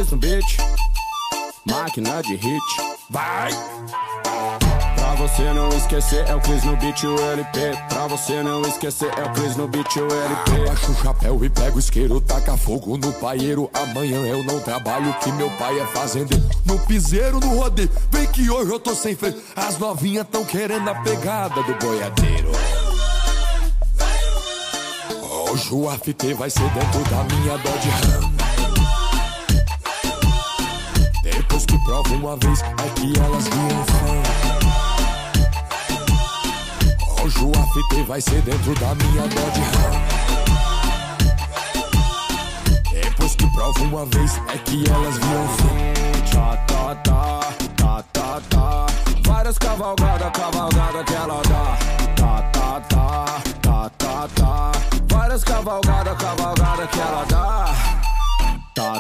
Cris no beat, máquina de hit. Vai! Pra você não esquecer é o Cris no beat, o LP. Pra você não esquecer é o Cris no beat, o LP. Abaixa o chapéu e pega o isqueiro, taca fogo no paeiro. Amanhã eu não trabalho, que meu pai é fazendeiro. No piseiro, no rodeio, vem que hoje eu tô sem freio. As novinhas tão querendo a pegada do boiadeiro. Hoje o AFT vai ser dentro da minha Dodge Ram. Depois que prova uma vez, é que elas viram fã. Hoje o AFT vai ser dentro da minha Dodge Ram. Depois que prova uma vez, é que elas viram fã. Tá. Várias cavalgadas que ela dá. Tá. Várias cavalgadas que ela dá. Tá.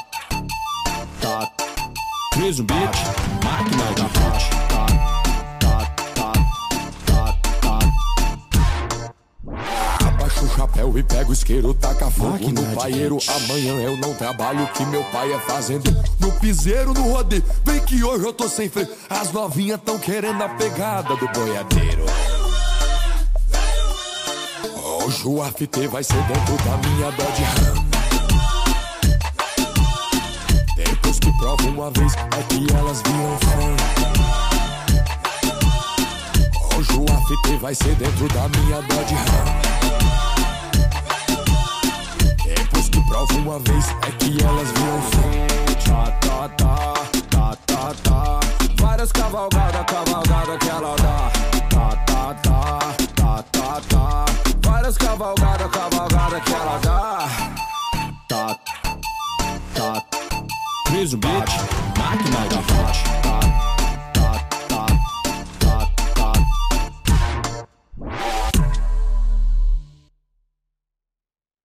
Cris no beat, máquina de hit. Abaixa o chapéu e pega o isqueiro, taca fogo no paeiro. Amanhã eu não trabalho, que meu pai é fazendeiro. No piseiro, no rodeio, vem que hoje eu tô sem freio. As novinhas tão querendo a pegada do boiadeiro. Hoje o AFT vai ser dentro da minha Dodge Ram. Depois que prova uma vez, é que elas viram fã. Hoje o AFT vai ser dentro da minha Dodge Ram. Depois que prova uma vez, é que elas viram fã. Tá. Várias cavalgadas que ela dá. Tá. Várias cavalgadas que ela dá. Tá. Cris no beat, máquina de hit.